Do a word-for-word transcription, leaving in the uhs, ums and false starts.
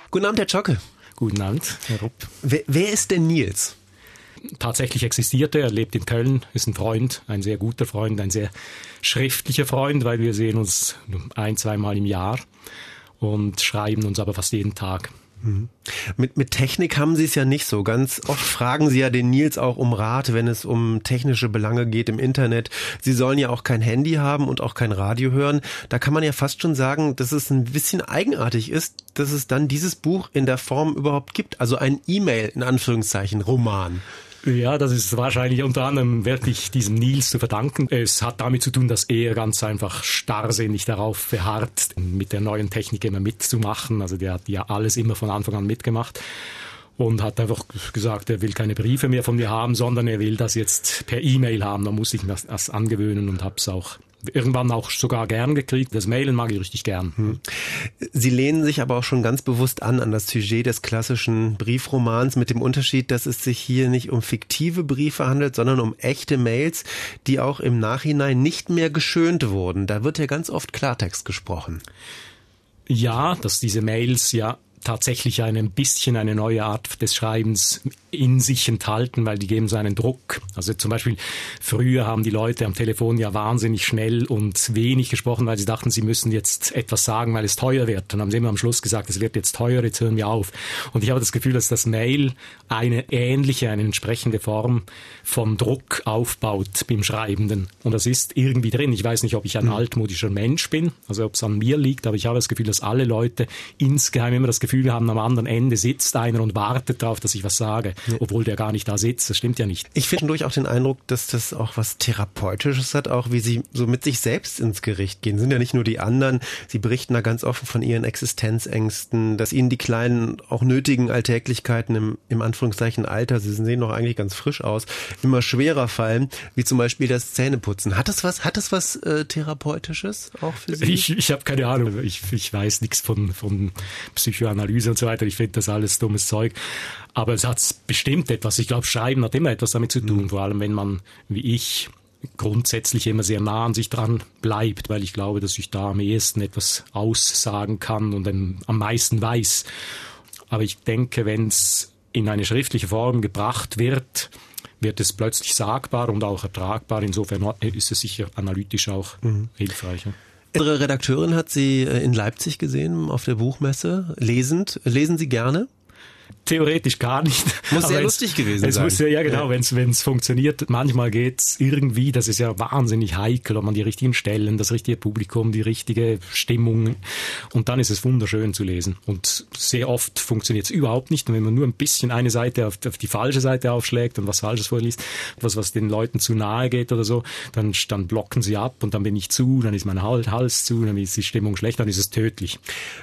Guten Abend, Herr Zschocke. Guten Abend, Herr Rupp. Wer, wer ist denn Nils? Tatsächlich existiert er, er lebt in Köln, ist ein Freund, ein sehr guter Freund, ein sehr schriftlicher Freund, weil wir sehen uns ein-, zweimal im Jahr und schreiben uns aber fast jeden Tag. Mhm. Mit, mit Technik haben Sie es ja nicht so. Ganz oft fragen Sie ja den Nils auch um Rat, wenn es um technische Belange geht im Internet. Sie sollen ja auch kein Handy haben und auch kein Radio hören. Da kann man ja fast schon sagen, dass es ein bisschen eigenartig ist, dass es dann dieses Buch in der Form überhaupt gibt. Also ein E-Mail, in Anführungszeichen, Roman. Ja, das ist wahrscheinlich unter anderem wirklich diesem Nils zu verdanken. Es hat damit zu tun, dass er ganz einfach starrsinnig darauf beharrt, mit der neuen Technik immer mitzumachen. Also der hat ja alles immer von Anfang an mitgemacht und hat einfach gesagt, er will keine Briefe mehr von mir haben, sondern er will das jetzt per E-Mail haben. Da muss ich mir das angewöhnen und habe es auch irgendwann auch sogar gern gekriegt. Das Mailen mag ich richtig gern. Hm. Sie lehnen sich aber auch schon ganz bewusst an, an das Sujet des klassischen Briefromans mit dem Unterschied, dass es sich hier nicht um fiktive Briefe handelt, sondern um echte Mails, die auch im Nachhinein nicht mehr geschönt wurden. Da wird ja ganz oft Klartext gesprochen. Ja, dass diese Mails ja tatsächlich ein bisschen eine neue Art des Schreibens in sich enthalten, weil die geben so einen Druck. Also zum Beispiel früher haben die Leute am Telefon ja wahnsinnig schnell und wenig gesprochen, weil sie dachten, sie müssen jetzt etwas sagen, weil es teuer wird. Dann haben sie immer am Schluss gesagt, es wird jetzt teuer, jetzt hören wir auf. Und ich habe das Gefühl, dass das Mail eine ähnliche, eine entsprechende Form von Druck aufbaut beim Schreibenden. Und das ist irgendwie drin. Ich weiß nicht, ob ich ein altmodischer Mensch bin, also ob es an mir liegt, aber ich habe das Gefühl, dass alle Leute insgeheim immer das Gefühl haben, am anderen Ende sitzt einer und wartet darauf, dass ich was sage. Ja. Obwohl der gar nicht da sitzt. Das stimmt ja nicht. Ich finde durch auch den Eindruck, dass das auch was Therapeutisches hat, auch wie Sie so mit sich selbst ins Gericht gehen. Sind ja nicht nur die anderen. Sie berichten da ganz offen von Ihren Existenzängsten, dass Ihnen die kleinen, auch nötigen Alltäglichkeiten im, im Anführungszeichen Alter, Sie sehen doch eigentlich ganz frisch aus, immer schwerer fallen, wie zum Beispiel das Zähneputzen. Hat das was, hat das was äh, Therapeutisches auch für Sie? Ich, ich habe keine Ahnung. Ich, ich weiß nichts von, von Psychoanalyse und so weiter. Ich finde das alles dummes Zeug. Aber es hat bestimmt etwas. Ich glaube, Schreiben hat immer etwas damit zu tun. Mhm. Vor allem, wenn man, wie ich, grundsätzlich immer sehr nah an sich dran bleibt, weil ich glaube, dass ich da am ehesten etwas aussagen kann und am meisten weiß. Aber ich denke, wenn es in eine schriftliche Form gebracht wird, wird es plötzlich sagbar und auch ertragbar. Insofern ist es sicher analytisch auch mhm. hilfreicher. Ihre Redakteurin hat Sie in Leipzig gesehen auf der Buchmesse, lesend. Lesen Sie gerne? Theoretisch gar nicht. Muss sehr lustig gewesen es sein. Muss ja, ja genau, ja. wenn es wenn es funktioniert. Manchmal geht's irgendwie, das ist ja wahnsinnig heikel, ob man die richtigen Stellen, das richtige Publikum, die richtige Stimmung, und dann ist es wunderschön zu lesen. Und sehr oft funktioniert es überhaupt nicht. Und wenn man nur ein bisschen eine Seite auf, auf die falsche Seite aufschlägt und was Falsches vorliest, was was den Leuten zu nahe geht oder so, dann, dann blocken sie ab und dann bin ich zu, dann ist mein Hals zu, dann ist die Stimmung schlecht, dann ist es tödlich.